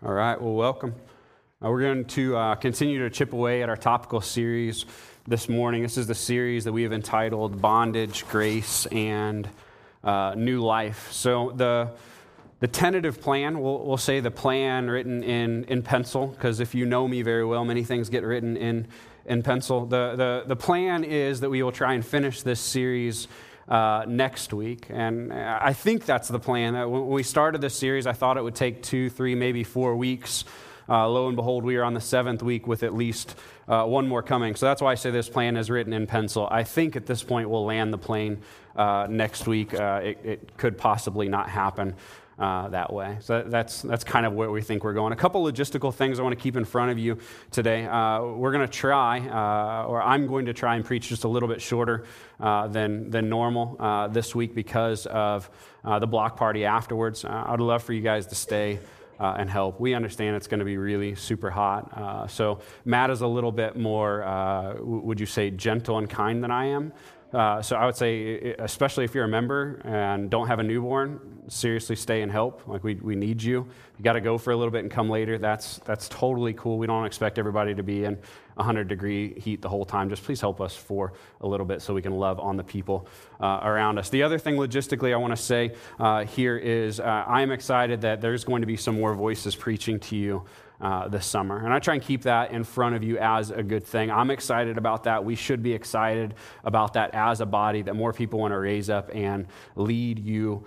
All right, well, welcome. We're going to continue to chip away at our topical series this morning. This is the series that we have entitled Bondage, Grace, and New Life. So the tentative plan, we'll say the plan written in pencil, because if you know me very well, many things get written in pencil. The plan is that we will try and finish this series next week. And I think that's the plan. When we started this series, I thought it would take 2, 3, maybe 4 weeks. Lo and behold, we are on the 7th week with at least one more coming. So that's why I say this plan is written in pencil. I think at this point we'll land the plane next week. It could possibly not happen that way. So that's kind of where we think we're going. A couple logistical things I want to keep in front of you today. We're going to try, or I'm going to try and preach just a little bit shorter than normal this week because of the block party afterwards. I'd love for you guys to stay and help. We understand it's going to be really super hot. So Matt is a little bit more, would you say, gentle and kind than I am. So I would say, especially if you're a member and don't have a newborn, seriously stay and help. Like we need you. You got to go for a little bit and come later. That's totally cool. We don't expect everybody to be in 100-degree heat the whole time. Just please help us for a little bit so we can love on the people around us. The other thing logistically I want to say here is I'm excited that there's going to be some more voices preaching to you this summer. And I try and keep that in front of you as a good thing. I'm excited about that. We should be excited about that as a body, that more people want to raise up and lead you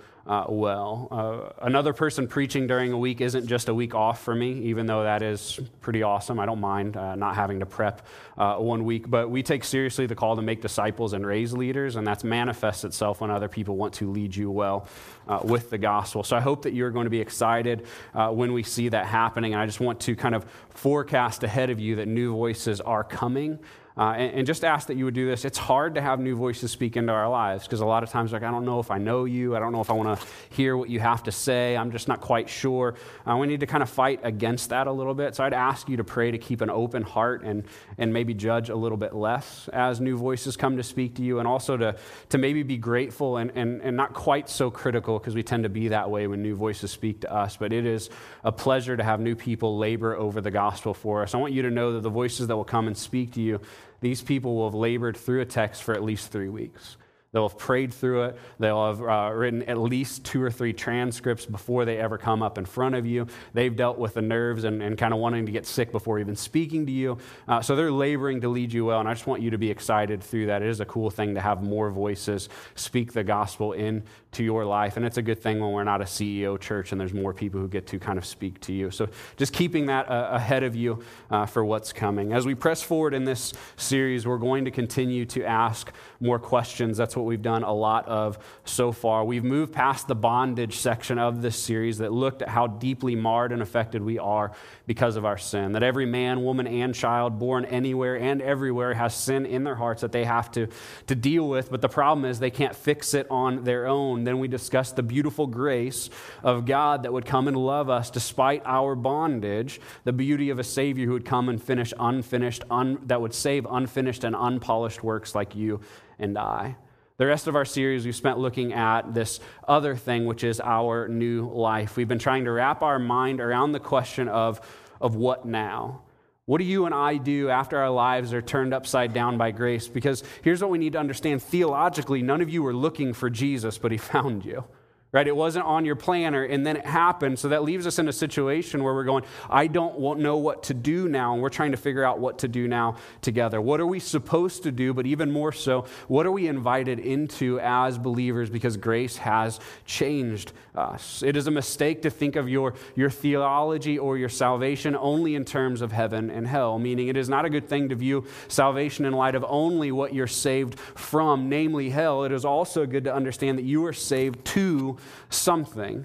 well. Another person preaching during a week isn't just a week off for me, even though that is pretty awesome. I don't mind not having to prep 1 week, but we take seriously the call to make disciples and raise leaders, and that's manifests itself when other people want to lead you well with the gospel. So I hope that you're going to be excited when we see that happening, and I just want to kind of forecast ahead of you that new voices are coming. And just ask that you would do this. It's hard to have new voices speak into our lives because a lot of times, like, I don't know if I know you. I don't know if I want to hear what you have to say. I'm just not quite sure. We need to kind of fight against that a little bit. So I'd ask you to pray to keep an open heart and maybe judge a little bit less as new voices come to speak to you, and also to maybe be grateful and not quite so critical, because we tend to be that way when new voices speak to us. But it is a pleasure to have new people labor over the gospel for us. I want you to know that the voices that will come and speak to you, these people will have labored through a text for at least 3 weeks. They'll have prayed through it. They'll have written at least 2 or 3 transcripts before they ever come up in front of you. They've dealt with the nerves and kind of wanting to get sick before even speaking to you. So they're laboring to lead you well, and I just want you to be excited through that. It is a cool thing to have more voices speak the gospel into your life, and it's a good thing when we're not a CEO church and there's more people who get to kind of speak to you. So just keeping that ahead of you for what's coming. As we press forward in this series, we're going to continue to ask more questions. That's what we've done a lot of so far. We've moved past the bondage section of this series that looked at how deeply marred and affected we are because of our sin. That every man, woman, and child born anywhere and everywhere has sin in their hearts that they have to deal with. But the problem is they can't fix it on their own. Then we discussed the beautiful grace of God that would come and love us despite our bondage. The beauty of a Savior who would come and finish unfinished, that would save unfinished and unpolished works like you and I. The rest of our series, we've spent looking at this other thing, which is our new life. We've been trying to wrap our mind around the question of what now? What do you and I do after our lives are turned upside down by grace? Because here's what we need to understand. Theologically, none of you were looking for Jesus, but he found you. Right? It wasn't on your planner, and then it happened. So that leaves us in a situation where we're going, I don't know what to do now, and we're trying to figure out what to do now together. What are we supposed to do? But even more so, what are we invited into as believers, because grace has changed us? It is a mistake to think of your theology or your salvation only in terms of heaven and hell, meaning it is not a good thing to view salvation in light of only what you're saved from, namely hell. It is also good to understand that you are saved to something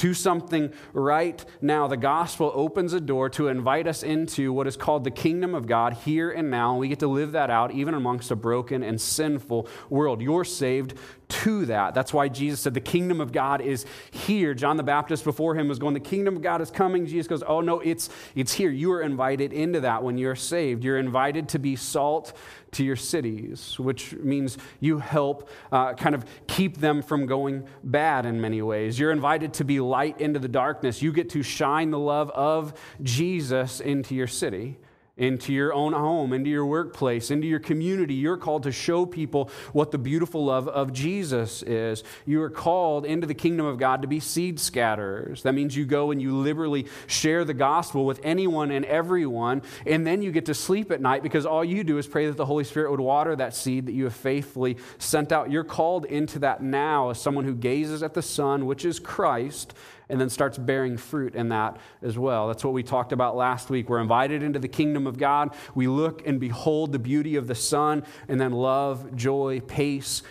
right now. The gospel opens a door to invite us into what is called the kingdom of God here and now. We get to live that out even amongst a broken and sinful world. You're saved to that. That's why Jesus said the kingdom of God is here. John the Baptist before him was going, the kingdom of God is coming. Jesus goes, oh no, it's here. You are invited into that when you're saved. You're invited to be salt to your cities, which means you help kind of keep them from going bad in many ways. You're invited to be light into the darkness. You get to shine the love of Jesus into your city, into your own home, into your workplace, into your community. You're called to show people what the beautiful love of Jesus is. You are called into the kingdom of God to be seed scatterers. That means you go and you liberally share the gospel with anyone and everyone, and then you get to sleep at night because all you do is pray that the Holy Spirit would water that seed that you have faithfully sent out. You're called into that now as someone who gazes at the Son, which is Christ, and then starts bearing fruit in that as well. That's what we talked about last week. We're invited into the kingdom of God. We look and behold the beauty of the Son, and then love, joy, patience,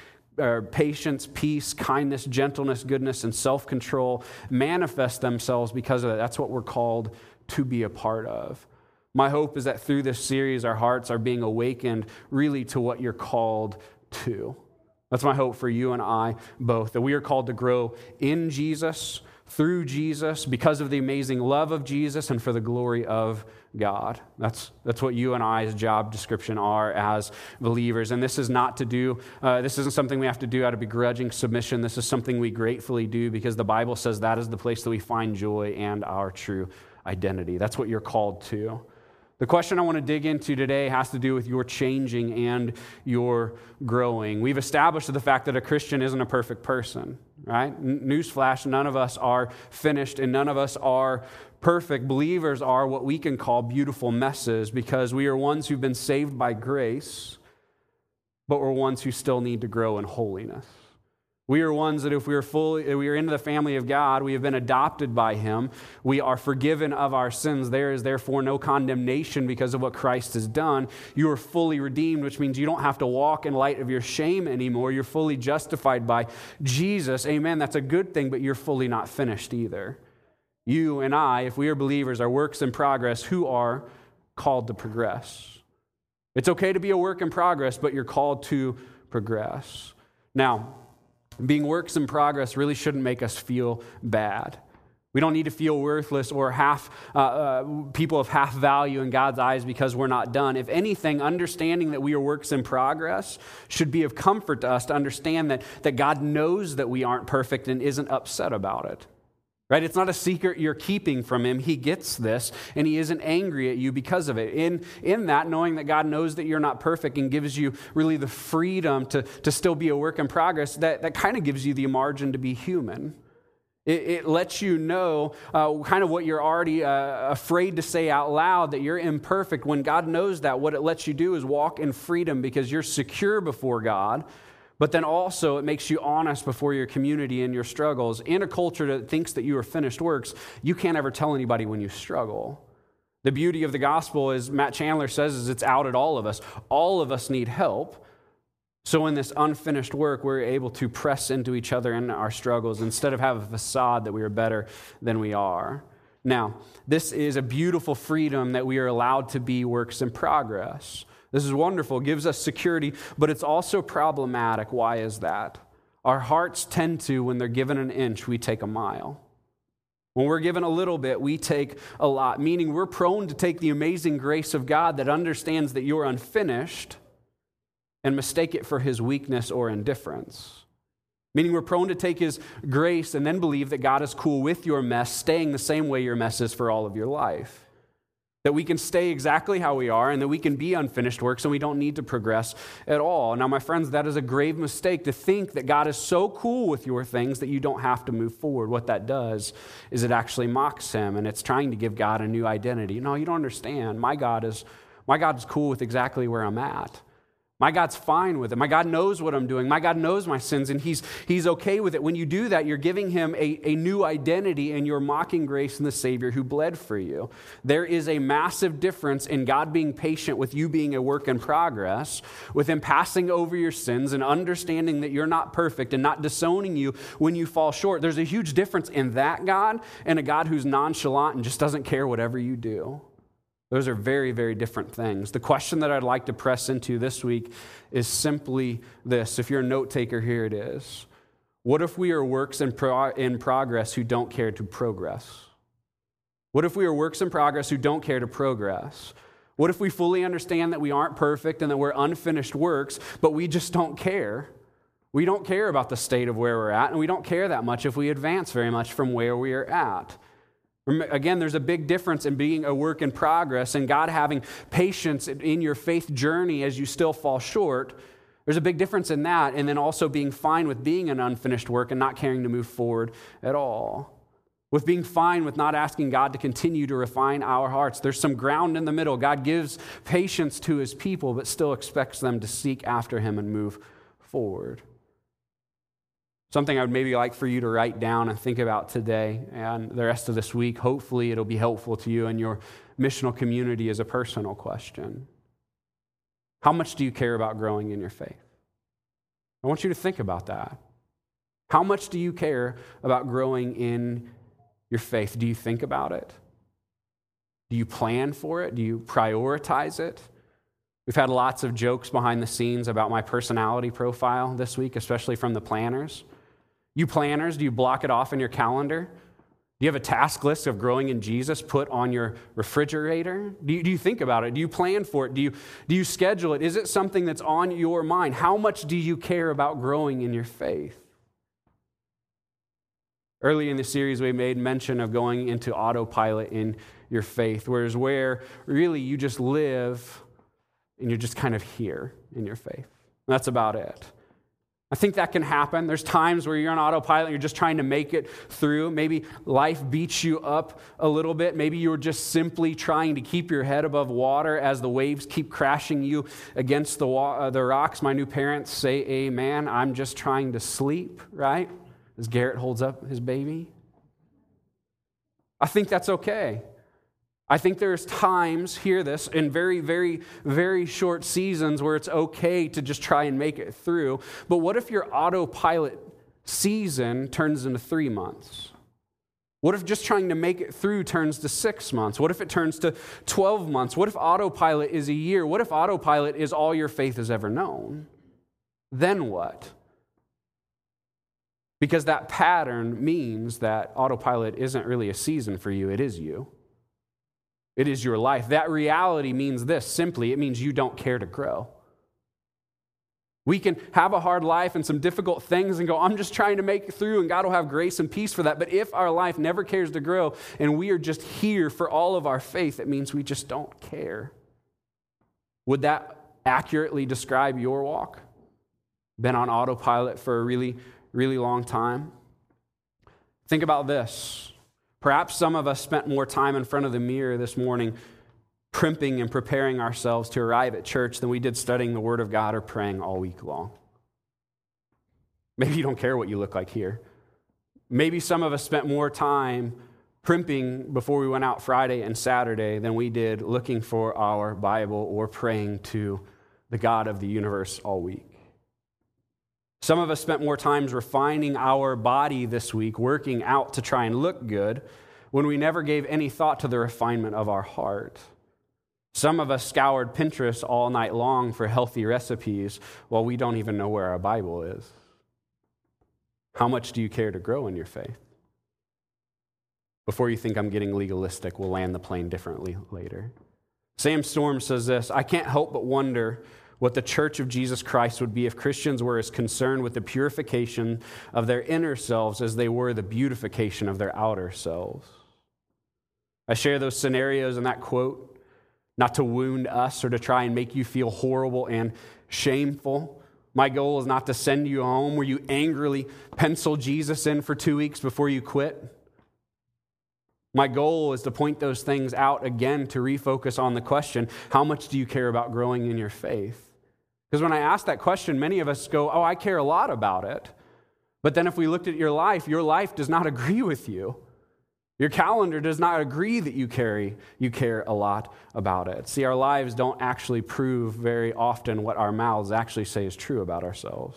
peace, kindness, gentleness, goodness, and self-control manifest themselves because of that. That's what we're called to be a part of. My hope is that through this series, our hearts are being awakened really to what you're called to. That's my hope for you and I both, that we are called to grow in Jesus, through Jesus, because of the amazing love of Jesus, and for the glory of God. That's what you and I's job description are as believers. And this is not to do, this isn't something we have to do out of begrudging submission. This is something we gratefully do because the Bible says that is the place that we find joy and our true identity. That's what you're called to. The question I want to dig into today has to do with your changing and your growing. We've established the fact that a Christian isn't a perfect person, right? Newsflash, none of us are finished and none of us are perfect. Believers are what we can call beautiful messes because we are ones who've been saved by grace, but we're ones who still need to grow in holiness. We are ones that if we are into the family of God, we have been adopted by Him. We are forgiven of our sins. There is therefore no condemnation because of what Christ has done. You are fully redeemed, which means you don't have to walk in light of your shame anymore. You're fully justified by Jesus. Amen. That's a good thing, but you're fully not finished either. You and I, if we are believers, are works in progress who are called to progress. It's okay to be a work in progress, but you're called to progress. Now, being works in progress really shouldn't make us feel bad. We don't need to feel worthless or people of half value in God's eyes because we're not done. If anything, understanding that we are works in progress should be of comfort to us to understand that God knows that we aren't perfect and isn't upset about it. Right? It's not a secret you're keeping from Him. He gets this, and He isn't angry at you because of it. In that, knowing that God knows that you're not perfect and gives you really the freedom to still be a work in progress, that kind of gives you the margin to be human. It lets you know kind of what you're already afraid to say out loud, that you're imperfect. When God knows that, what it lets you do is walk in freedom because you're secure before God. But then also it makes you honest before your community and your struggles. In a culture that thinks that you are finished works, you can't ever tell anybody when you struggle. The beauty of the gospel, as Matt Chandler says, is it's out at all of us. All of us need help. So in this unfinished work, we're able to press into each other in our struggles instead of have a facade that we are better than we are. Now, this is a beautiful freedom that we are allowed to be works in progress. This is wonderful. It gives us security, but it's also problematic. Why is that? Our hearts tend to, when they're given an inch, we take a mile. When we're given a little bit, we take a lot, meaning we're prone to take the amazing grace of God that understands that you're unfinished and mistake it for His weakness or indifference. Meaning we're prone to take His grace and then believe that God is cool with your mess, staying the same way your mess is for all of your life. That we can stay exactly how we are and that we can be unfinished works and we don't need to progress at all. Now, my friends, that is a grave mistake to think that God is so cool with your things that you don't have to move forward. What that does is it actually mocks Him and it's trying to give God a new identity. No, you don't understand. My God is cool with exactly where I'm at. My God's fine with it. My God knows what I'm doing. My God knows my sins, and He's okay with it. When you do that, you're giving Him a new identity, and you're mocking grace in the Savior who bled for you. There is a massive difference in God being patient with you being a work in progress, with Him passing over your sins and understanding that you're not perfect and not disowning you when you fall short. There's a huge difference in that God and a God who's nonchalant and just doesn't care whatever you do. Those are very, very different things. The question that I'd like to press into this week is simply this. If you're a note taker, here it is. What if we are works in progress who don't care to progress? What if we are works in progress who don't care to progress? What if we fully understand that we aren't perfect and that we're unfinished works, but we just don't care? We don't care about the state of where we're at, and we don't care that much if we advance very much from where we are at. Again, there's a big difference in being a work in progress and God having patience in your faith journey as you still fall short. There's a big difference in that, and then also being fine with being an unfinished work and not caring to move forward at all. With being fine with not asking God to continue to refine our hearts. There's some ground in the middle. God gives patience to his people, but still expects them to seek after him and move forward. Something I would maybe like for you to write down and think about today and the rest of this week. Hopefully it'll be helpful to you and your missional community as a personal question. How much do you care about growing in your faith? I want you to think about that. How much do you care about growing in your faith? Do you think about it? Do you plan for it? Do you prioritize it? We've had lots of jokes behind the scenes about my personality profile this week, especially from the planners. You planners, do you block it off in your calendar? Do you have a task list of growing in Jesus put on your refrigerator? Do you think about it? Do you plan for it? Do you schedule it? Is it something that's on your mind? How much do you care about growing in your faith? Early in the series, we made mention of going into autopilot in your faith, where really you just live and you're just kind of here in your faith. That's about it. I think that can happen. There's times where you're on autopilot and you're just trying to make it through. Maybe life beats you up a little bit. Maybe you're just simply trying to keep your head above water as the waves keep crashing you against the rocks. My new parents say, amen. I'm just trying to sleep, right? As Garrett holds up his baby. I think that's okay. I think there's times, hear this, in very, very, very short seasons where it's okay to just try and make it through. But what if your autopilot season turns into 3 months? What if just trying to make it through turns to 6 months? What if it turns to 12 months? What if autopilot is a year? What if autopilot is all your faith has ever known? Then what? Because that pattern means that autopilot isn't really a season for you, it is you. It is your life. That reality means this, simply, it means you don't care to grow. We can have a hard life and some difficult things and go, I'm just trying to make it through, and God will have grace and peace for that. But if our life never cares to grow and we are just here for all of our faith, it means we just don't care. Would that accurately describe your walk? Been on autopilot for a really, really long time? Think about this. Perhaps some of us spent more time in front of the mirror this morning primping and preparing ourselves to arrive at church than we did studying the Word of God or praying all week long. Maybe you don't care what you look like here. Maybe some of us spent more time primping before we went out Friday and Saturday than we did looking for our Bible or praying to the God of the universe all week. Some of us spent more time refining our body this week, working out to try and look good, when we never gave any thought to the refinement of our heart. Some of us scoured Pinterest all night long for healthy recipes while we don't even know where our Bible is. How much do you care to grow in your faith? Before you think I'm getting legalistic, we'll land the plane differently later. Sam Storm says this, I can't help but wonder what the Church of Jesus Christ would be if Christians were as concerned with the purification of their inner selves as they were the beautification of their outer selves. I share those scenarios in that quote, not to wound us or to try and make you feel horrible and shameful. My goal is not to send you home where you angrily pencil Jesus in for 2 weeks before you quit. My goal is to point those things out again to refocus on the question, how much do you care about growing in your faith? Because when I ask that question, many of us go, I care a lot about it. But then if we looked at your life does not agree with you. Your calendar does not agree that you care a lot about it. See, our lives don't actually prove very often what our mouths actually say is true about ourselves.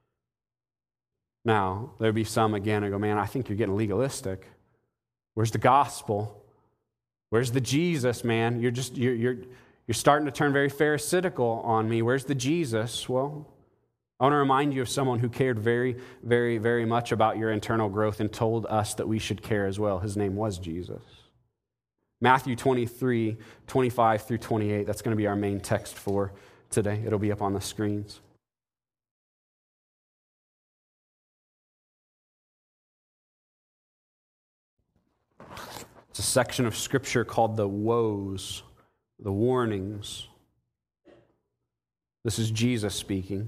Now, there'd be some again who go, man, I think you're getting legalistic. Where's the gospel? Where's the Jesus, man? You're starting to turn very pharisaical on me. Where's the Jesus? Well, I want to remind you of someone who cared very, very, very much about your internal growth and told us that we should care as well. His name was Jesus. Matthew 23, 25 through 28. That's going to be our main text for today. It'll be up on the screens. It's a section of Scripture called the woes, the warnings. This is Jesus speaking.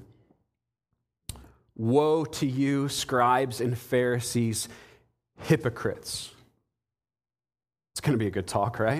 Woe to you, scribes and Pharisees, hypocrites. It's going to be a good talk, right?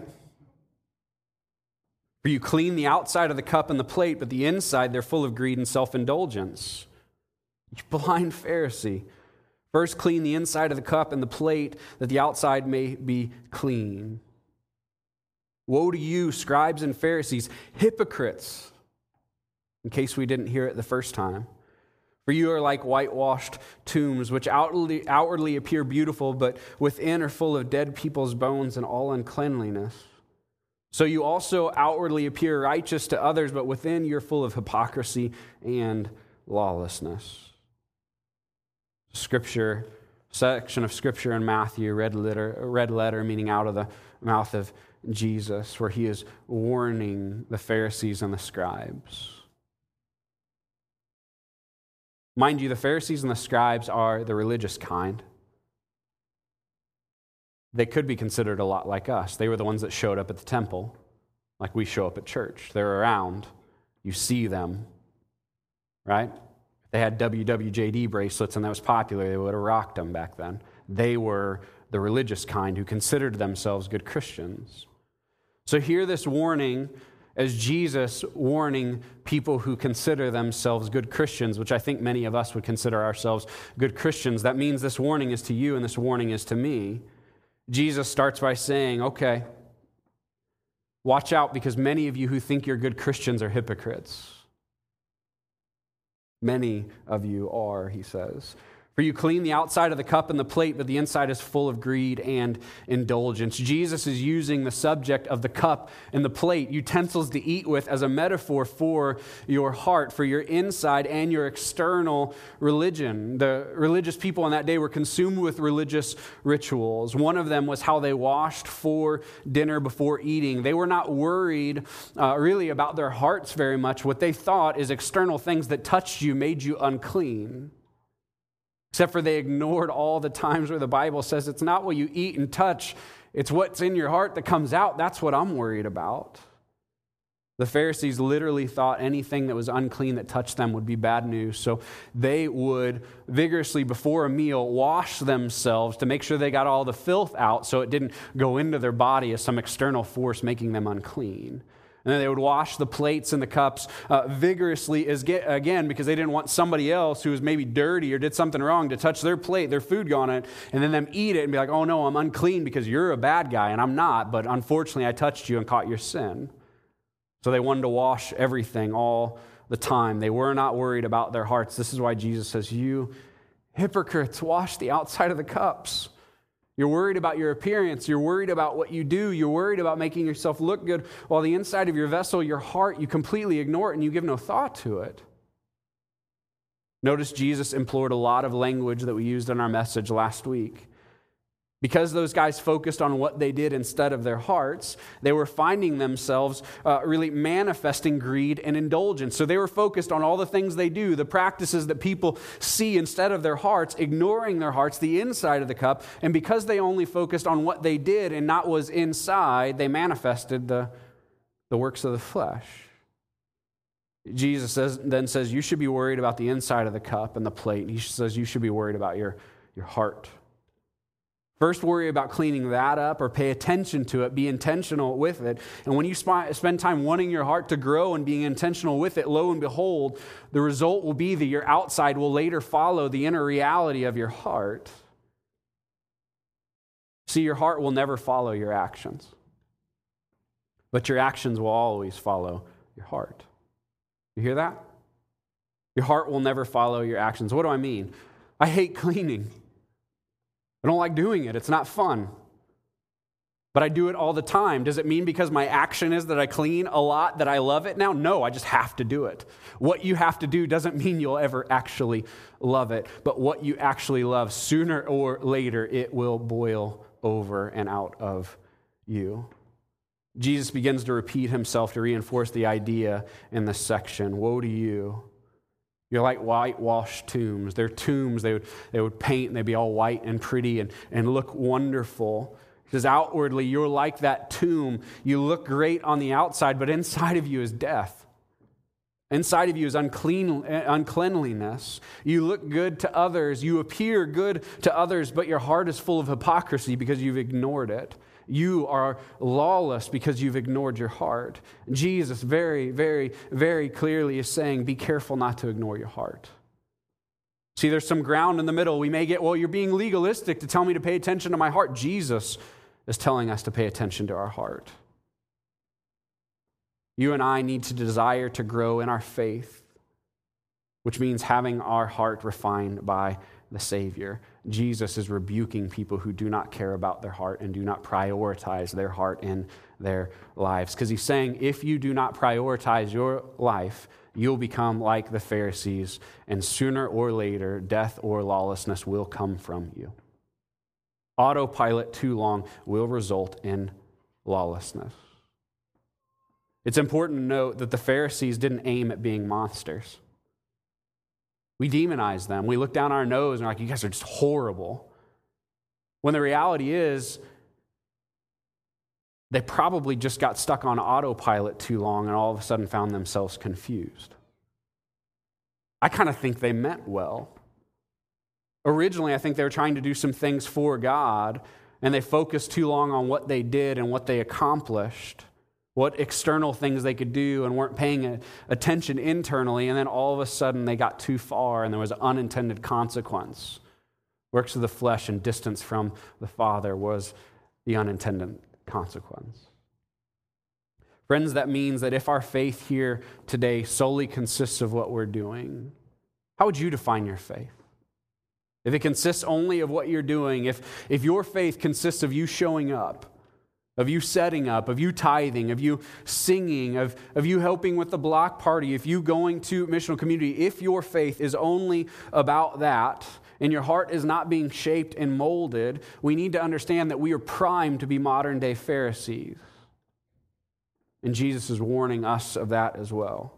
For you clean the outside of the cup and the plate, but the inside they're full of greed and self-indulgence. You blind Pharisee. First clean the inside of the cup and the plate, that the outside may be clean. Woe to you, scribes and Pharisees, hypocrites, in case we didn't hear it the first time. For you are like whitewashed tombs, which outwardly appear beautiful, but within are full of dead people's bones and all uncleanliness. So you also outwardly appear righteous to others, but within you're full of hypocrisy and lawlessness. Scripture, section of Scripture in Matthew, red letter, meaning out of the mouth of Jesus, where he is warning the Pharisees and the scribes. Mind you, the Pharisees and the scribes are the religious kind. They could be considered a lot like us. They were the ones that showed up at the temple, like we show up at church. They're around. You see them, right? If they had WWJD bracelets and that was popular, they would have rocked them back then. They were the religious kind who considered themselves good Christians. So hear this warning as Jesus warning people who consider themselves good Christians, which I think many of us would consider ourselves good Christians. That means this warning is to you and this warning is to me. Jesus starts by saying, okay, watch out because many of you who think you're good Christians are hypocrites. Many of you are, he says. For you clean the outside of the cup and the plate, but the inside is full of greed and indulgence. Jesus is using the subject of the cup and the plate, utensils to eat with, as a metaphor for your heart, for your inside and your external religion. The religious people on that day were consumed with religious rituals. One of them was how they washed for dinner before eating. They were not worried really about their hearts very much. What they thought is external things that touched you made you unclean. Except for they ignored all the times where the Bible says it's not what you eat and touch, it's what's in your heart that comes out. That's what I'm worried about. The Pharisees literally thought anything that was unclean that touched them would be bad news. So they would vigorously, before a meal, wash themselves to make sure they got all the filth out so it didn't go into their body as some external force making them unclean. And then they would wash the plates and the cups vigorously again because they didn't want somebody else who was maybe dirty or did something wrong to touch their plate, their food on it, and then them eat it and be like, oh no, I'm unclean because you're a bad guy and I'm not, but unfortunately I touched you and caught your sin. So they wanted to wash everything all the time. They were not worried about their hearts. This is why Jesus says, you hypocrites, wash the outside of the cups. You're worried about your appearance. You're worried about what you do. You're worried about making yourself look good, while the inside of your vessel, your heart, you completely ignore it and you give no thought to it. Notice Jesus employed a lot of language that we used in our message last week. Because those guys focused on what they did instead of their hearts, they were finding themselves really manifesting greed and indulgence. So they were focused on all the things they do, the practices that people see instead of their hearts, ignoring their hearts, the inside of the cup. And because they only focused on what they did and not what was inside, they manifested the works of the flesh. Jesus then says, you should be worried about the inside of the cup and the plate. He says you should be worried about your heart. First, worry about cleaning that up or pay attention to it. Be intentional with it. And when you spend time wanting your heart to grow and being intentional with it, lo and behold, the result will be that your outside will later follow the inner reality of your heart. See, your heart will never follow your actions, but your actions will always follow your heart. You hear that? Your heart will never follow your actions. What do I mean? I hate cleaning. I don't like doing it. It's not fun. but I do it all the time. Does it mean because my action is that I clean a lot that I love it now? No, I just have to do it. What you have to do doesn't mean you'll ever actually love it, but what you actually love, sooner or later, it will boil over and out of you. Jesus begins to repeat himself to reinforce the idea in this section. Woe to you. You're like whitewashed tombs. They're tombs they would paint and they'd be all white and pretty and look wonderful. Because outwardly, you're like that tomb. You look great on the outside, but inside of you is death. Inside of you is uncleanliness. You look good to others. You appear good to others, but your heart is full of hypocrisy because you've ignored it. You are lawless because you've ignored your heart. Jesus very, very, very clearly is saying, be careful not to ignore your heart. See, there's some ground in the middle. We may get, well, you're being legalistic to tell me to pay attention to my heart. Jesus is telling us to pay attention to our heart. You and I need to desire to grow in our faith, which means having our heart refined by the Savior. Jesus is rebuking people who do not care about their heart and do not prioritize their heart in their lives. Because he's saying, if you do not prioritize your life, you'll become like the Pharisees, and sooner or later, death or lawlessness will come from you. Autopilot too long will result in lawlessness. It's important to note that the Pharisees didn't aim at being monsters. We demonize them. We look down our nose and we're like, you guys are just horrible. When the reality is, they probably just got stuck on autopilot too long and all of a sudden found themselves confused. I kind of think they meant well. Originally, I think they were trying to do some things for God, and they focused too long on what they did and what they accomplished, what external things they could do, and weren't paying attention internally, and then all of a sudden they got too far and there was an unintended consequence. Works of the flesh and distance from the Father was the unintended consequence. Friends, that means that if our faith here today solely consists of what we're doing, how would you define your faith? If it consists only of what you're doing, if your faith consists of you showing up, of you setting up, of you tithing, of you singing, of you helping with the block party, if you going to missional community, if your faith is only about that, and your heart is not being shaped and molded, we need to understand that we are primed to be modern day Pharisees. And Jesus is warning us of that as well.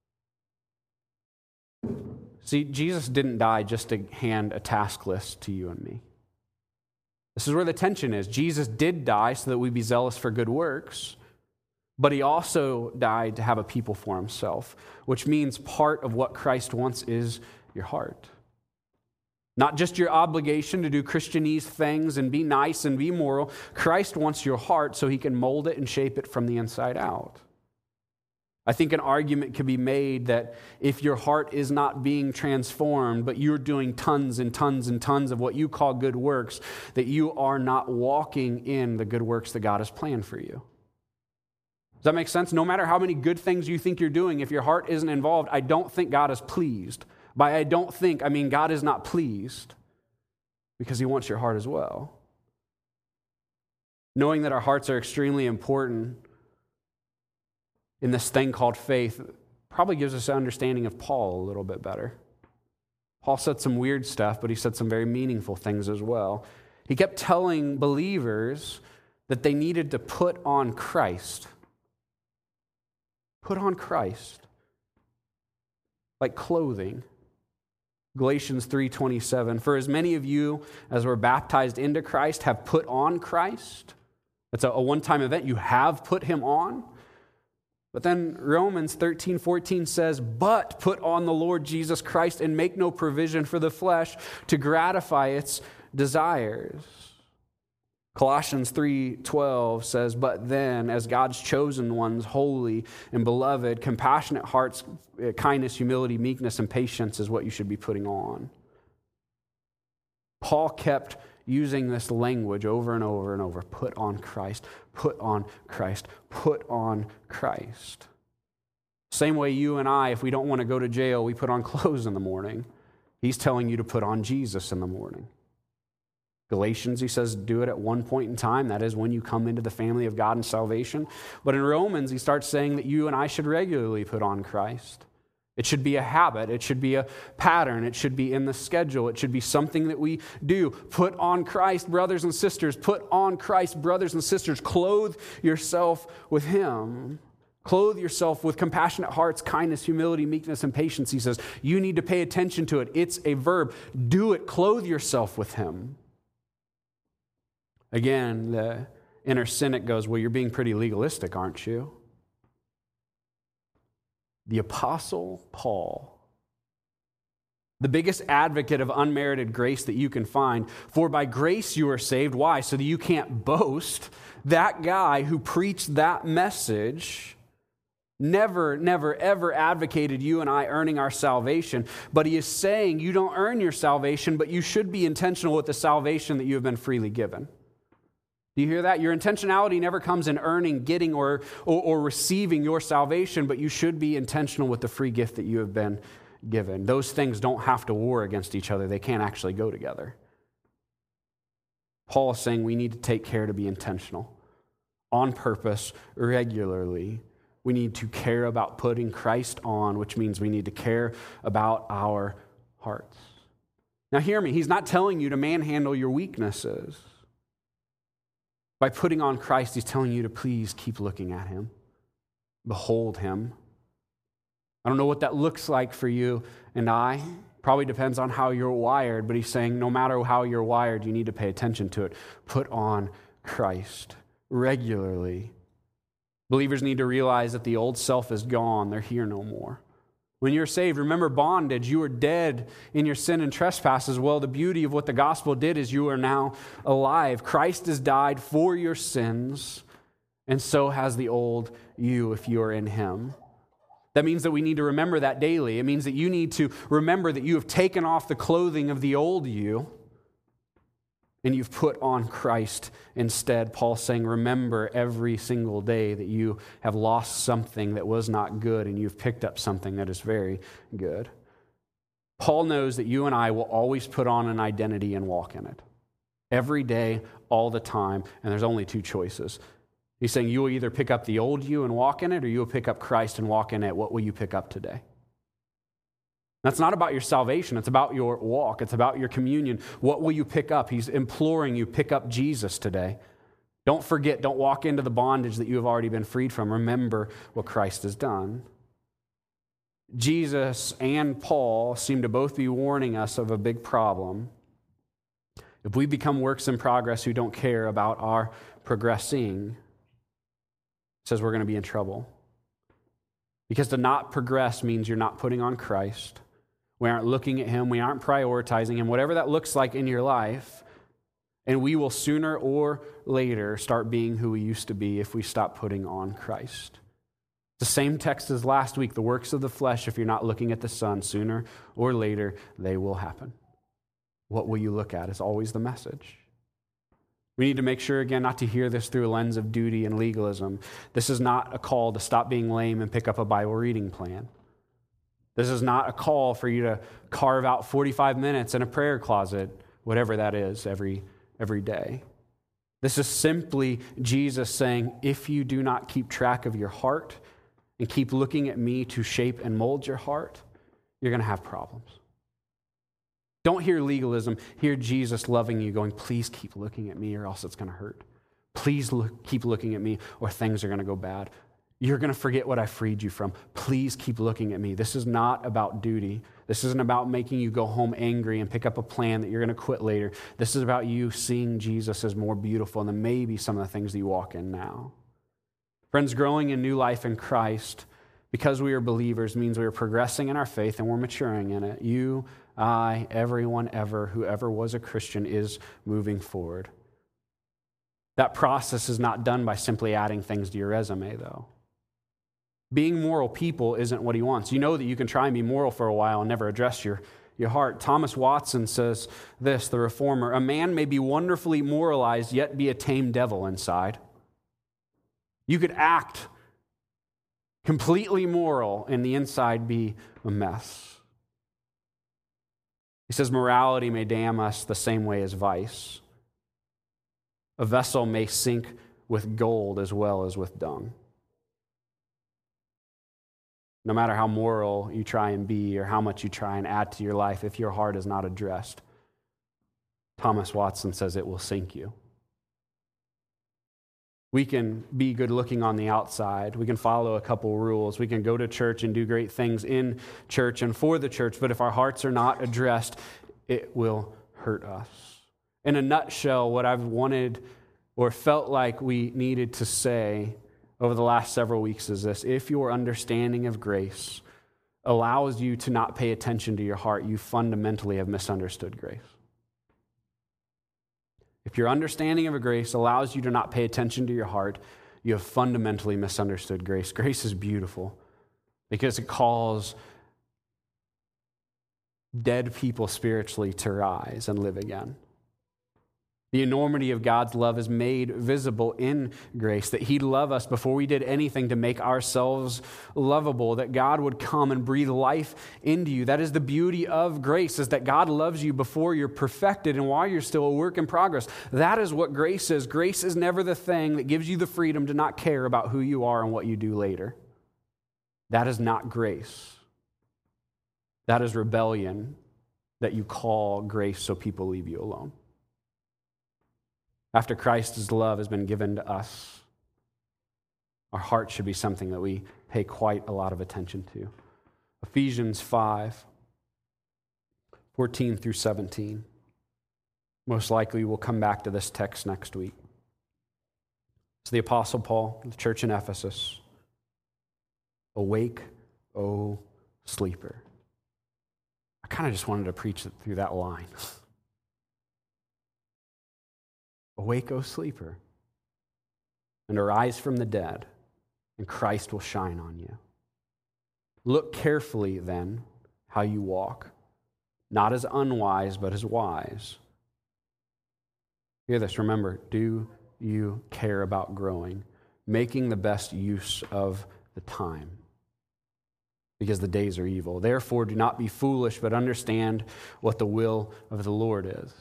See, Jesus didn't die just to hand a task list to you and me. This is where the tension is. Jesus did die so that we'd be zealous for good works, but he also died to have a people for himself, which means part of what Christ wants is your heart. Not just your obligation to do Christianese things and be nice and be moral. Christ wants your heart so he can mold it and shape it from the inside out. I think an argument could be made that if your heart is not being transformed, but you're doing tons and tons and tons of what you call good works, that you are not walking in the good works that God has planned for you. Does that make sense? No matter how many good things you think you're doing, if your heart isn't involved, I don't think God is pleased. By I don't think, I mean God is not pleased because he wants your heart as well. Knowing that our hearts are extremely important in this thing called faith probably gives us an understanding of Paul a little bit better. Paul said some weird stuff, but he said some very meaningful things as well. He kept telling believers that they needed to put on Christ. Put on Christ. Like clothing. Galatians 3:27, for as many of you as were baptized into Christ have put on Christ. It's a one-time event. You have put him on. But then Romans 13:14 says, but put on the Lord Jesus Christ and make no provision for the flesh to gratify its desires. Colossians 3:12 says, but then as God's chosen ones, holy and beloved, compassionate hearts, kindness, humility, meekness, and patience is what you should be putting on. Paul kept using this language over and over and over. Put on Christ, put on Christ, put on Christ. Same way you and I, if we don't want to go to jail, we put on clothes in the morning. He's telling you to put on Jesus in the morning. Galatians, he says, do it at one point in time. That is when you come into the family of God and salvation. But in Romans, he starts saying that you and I should regularly put on Christ. It should be a habit. It should be a pattern. It should be in the schedule. It should be something that we do. Put on Christ, brothers and sisters. Put on Christ, brothers and sisters. Clothe yourself with him. Clothe yourself with compassionate hearts, kindness, humility, meekness, and patience. He says, you need to pay attention to it. It's a verb. Do it. Clothe yourself with him. Again, the inner cynic goes, well, you're being pretty legalistic, aren't you? The Apostle Paul, the biggest advocate of unmerited grace that you can find, for by grace you are saved. Why? So that you can't boast. That guy who preached that message never, ever advocated you and I earning our salvation, but he is saying you don't earn your salvation, but you should be intentional with the salvation that you have been freely given. Do you hear that? Your intentionality never comes in earning, getting, or receiving your salvation, but you should be intentional with the free gift that you have been given. Those things don't have to war against each other. They can't actually go together. Paul is saying we need to take care to be intentional, on purpose, regularly. We need to care about putting Christ on, which means we need to care about our hearts. Now hear me, he's not telling you to manhandle your weaknesses. By putting on Christ, he's telling you to please keep looking at him. Behold him. I don't know what that looks like for you and I. Probably depends on how you're wired, but he's saying no matter how you're wired, you need to pay attention to it. Put on Christ regularly. Believers need to realize that the old self is gone. They're here no more. When you're saved, remember bondage. You were dead in your sin and trespasses. Well, the beauty of what the gospel did is you are now alive. Christ has died for your sins, and so has the old you if you are in him. That means that we need to remember that daily. It means that you need to remember that you have taken off the clothing of the old you, and you've put on Christ instead. Paul's saying, remember every single day that you have lost something that was not good and you've picked up something that is very good. Paul knows that you and I will always put on an identity and walk in it. Every day, all the time, and there's only two choices. He's saying you will either pick up the old you and walk in it, or you will pick up Christ and walk in it. What will you pick up today? That's not about your salvation. It's about your walk. It's about your communion. What will you pick up? He's imploring you, pick up Jesus today. Don't forget, don't walk into the bondage that you have already been freed from. Remember what Christ has done. Jesus and Paul seem to both be warning us of a big problem. If we become works in progress who don't care about our progressing, it says we're going to be in trouble. Because to not progress means you're not putting on Christ. We aren't looking at him. We aren't prioritizing him, whatever that looks like in your life. And we will sooner or later start being who we used to be if we stop putting on Christ. The same text as last week, the works of the flesh, if you're not looking at the Son, sooner or later they will happen. What will you look at is always the message. We need to make sure, again, not to hear this through a lens of duty and legalism. This is not a call to stop being lame and pick up a Bible reading plan. This is not a call for you to carve out 45 minutes in a prayer closet, whatever that is, every day. This is simply Jesus saying, if you do not keep track of your heart and keep looking at me to shape and mold your heart, you're going to have problems. Don't hear legalism. Hear Jesus loving you, going, please keep looking at me or else it's going to hurt. Please keep looking at me or things are going to go bad. You're going to forget what I freed you from. Please keep looking at me. This is not about duty. This isn't about making you go home angry and pick up a plan that you're going to quit later. This is about you seeing Jesus as more beautiful than maybe some of the things that you walk in now. Friends, growing in new life in Christ, because we are believers, means we are progressing in our faith and we're maturing in it. You, I, everyone ever, whoever was a Christian is moving forward. That process is not done by simply adding things to your resume, though. Being moral people isn't what he wants. You know that you can try and be moral for a while and never address your heart. Thomas Watson says this, the reformer, a man may be wonderfully moralized, yet be a tame devil inside. You could act completely moral and the inside be a mess. He says morality may damn us the same way as vice. A vessel may sink with gold as well as with dung. No matter how moral you try and be or how much you try and add to your life, if your heart is not addressed, Thomas Watson says it will sink you. We can be good looking on the outside. We can follow a couple rules. We can go to church and do great things in church and for the church, but if our hearts are not addressed, it will hurt us. In a nutshell, what I've wanted or felt like we needed to say over the last several weeks is this: if your understanding of grace allows you to not pay attention to your heart, you fundamentally have misunderstood grace. If your understanding of a grace allows you to not pay attention to your heart, you have fundamentally misunderstood grace. Grace is beautiful because it calls dead people spiritually to rise and live again. The enormity of God's love is made visible in grace, that He'd love us before we did anything to make ourselves lovable, that God would come and breathe life into you. That is the beauty of grace, is that God loves you before you're perfected and while you're still a work in progress. That is what grace is. Grace is never the thing that gives you the freedom to not care about who you are and what you do later. That is not grace. That is rebellion that you call grace so people leave you alone. After Christ's love has been given to us, our heart should be something that we pay quite a lot of attention to. Ephesians 5:14 through 17. Most likely we'll come back to this text next week. It's the Apostle Paul, the church in Ephesus. Awake, O sleeper. I kind of just wanted to preach through that line. Awake, O sleeper, and arise from the dead, and Christ will shine on you. Look carefully, then, how you walk, not as unwise, but as wise. Hear this, remember, do you care about growing, making the best use of the time? Because the days are evil. Therefore, do not be foolish, but understand what the will of the Lord is.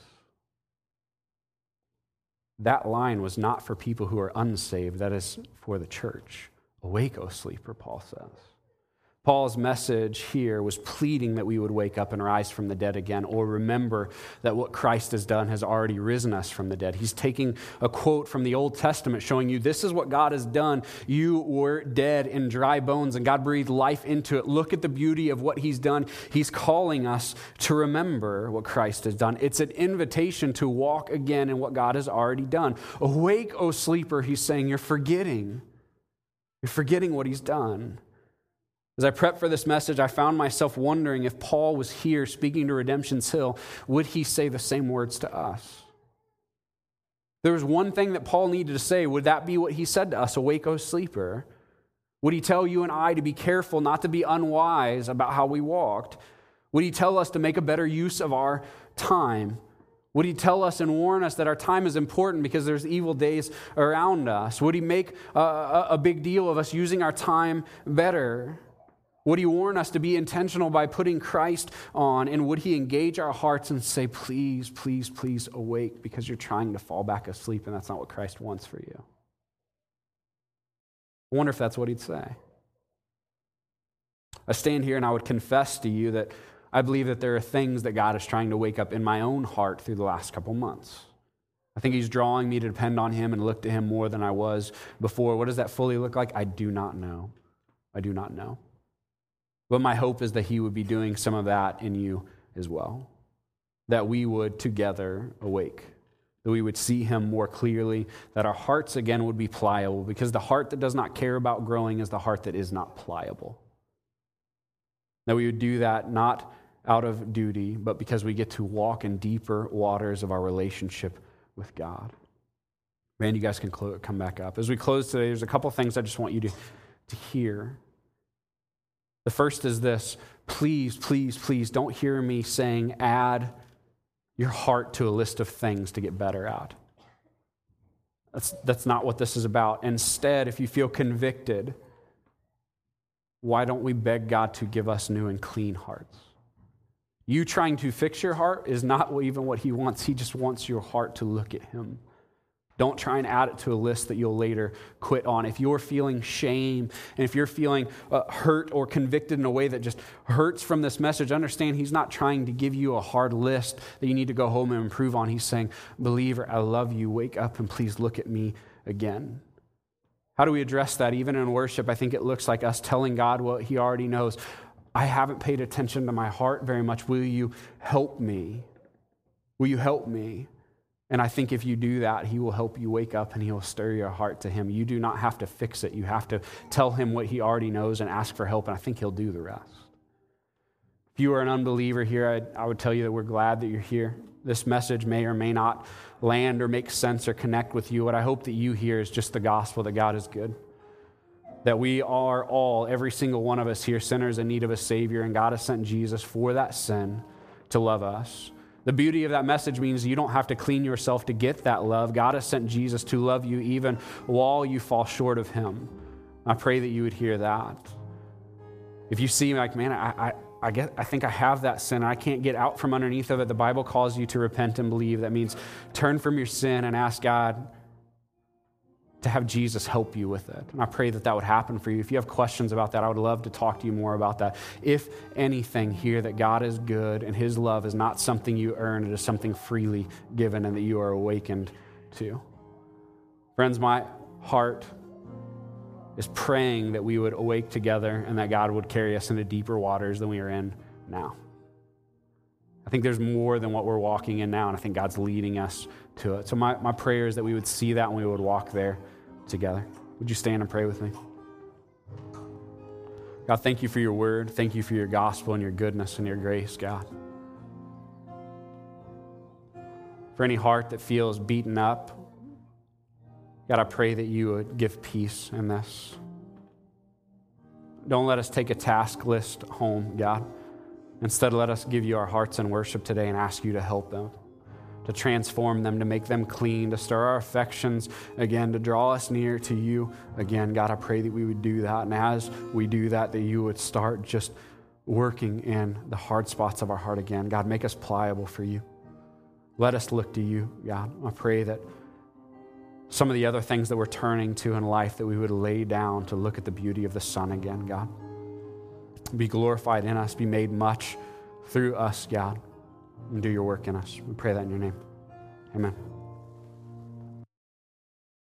That line was not for people who are unsaved. That is for the church. Awake, O sleeper, Paul says. Paul's message here was pleading that we would wake up and rise from the dead again, or remember that what Christ has done has already risen us from the dead. He's taking a quote from the Old Testament showing you this is what God has done. You were dead in dry bones, and God breathed life into it. Look at the beauty of what He's done. He's calling us to remember what Christ has done. It's an invitation to walk again in what God has already done. Awake, O sleeper, He's saying. You're forgetting. You're forgetting what He's done. As I prepped for this message, I found myself wondering if Paul was here speaking to Redemption's Hill, would he say the same words to us? There was one thing that Paul needed to say. Would that be what he said to us? Awake, O sleeper. Would he tell you and I to be careful, not to be unwise about how we walked? Would he tell us to make a better use of our time? Would he tell us and warn us that our time is important because there's evil days around us? Would he make a big deal of us using our time better? Would he warn us to be intentional by putting Christ on? And would he engage our hearts and say, please, please, please awake, because you're trying to fall back asleep and that's not what Christ wants for you? I wonder if that's what he'd say. I stand here and I would confess to you that I believe that there are things that God is trying to wake up in my own heart through the last couple months. I think He's drawing me to depend on Him and look to Him more than I was before. What does that fully look like? I do not know. I do not know. But my hope is that He would be doing some of that in you as well. That we would together awake. That we would see Him more clearly. That our hearts again would be pliable. Because the heart that does not care about growing is the heart that is not pliable. That we would do that not out of duty, but because we get to walk in deeper waters of our relationship with God. Man, you guys can come back up. As we close today, there's a couple things I just want you to hear. The first is this: please, please, please don't hear me saying add your heart to a list of things to get better at. That's not what this is about. Instead, if you feel convicted, why don't we beg God to give us new and clean hearts? You trying to fix your heart is not even what He wants. He just wants your heart to look at Him. Don't try and add it to a list that you'll later quit on. If you're feeling shame and if you're feeling hurt or convicted in a way that just hurts from this message, understand he's not trying to give you a hard list that you need to go home and improve on. He's saying, believer, I love you. Wake up and please look at me again. How do we address that? Even in worship, I think it looks like us telling God what he already knows. I haven't paid attention to my heart very much. Will you help me? Will you help me? And I think if you do that, he will help you wake up and he will stir your heart to him. You do not have to fix it. You have to tell him what he already knows and ask for help, and I think he'll do the rest. If you are an unbeliever here, I would tell you that we're glad that you're here. This message may or may not land or make sense or connect with you. What I hope that you hear is just the gospel that God is good. That we are all, every single one of us here, sinners in need of a Savior, and God has sent Jesus for that sin to love us. The beauty of that message means you don't have to clean yourself to get that love. God has sent Jesus to love you even while you fall short of him. I pray that you would hear that. If you see like, man, I think I have that sin. I can't get out from underneath of it. The Bible calls you to repent and believe. That means turn from your sin and ask God to have Jesus help you with it. And I pray that that would happen for you. If you have questions about that, I would love to talk to you more about that. If anything, hear that God is good and his love is not something you earn. It is something freely given and that you are awakened to. Friends, my heart is praying that we would awake together and that God would carry us into deeper waters than we are in now. I think there's more than what we're walking in now, and I think God's leading us to it. So my prayer is that we would see that and we would walk there together. Would you stand and pray with me? God, thank you for your word. Thank you for your gospel and your goodness and your grace, God. For any heart that feels beaten up, God, I pray that you would give peace in this. Don't let us take a task list home, God. Instead, let us give you our hearts in worship today and ask you to help them, to transform them, to make them clean, to stir our affections again, to draw us near to you again. God, I pray that we would do that. And as we do that, that you would start just working in the hard spots of our heart again. God, make us pliable for you. Let us look to you, God. I pray that some of the other things that we're turning to in life, that we would lay down to look at the beauty of the sun again, God. Be glorified in us, be made much through us, God, and do your work in us. We pray that in your name. Amen.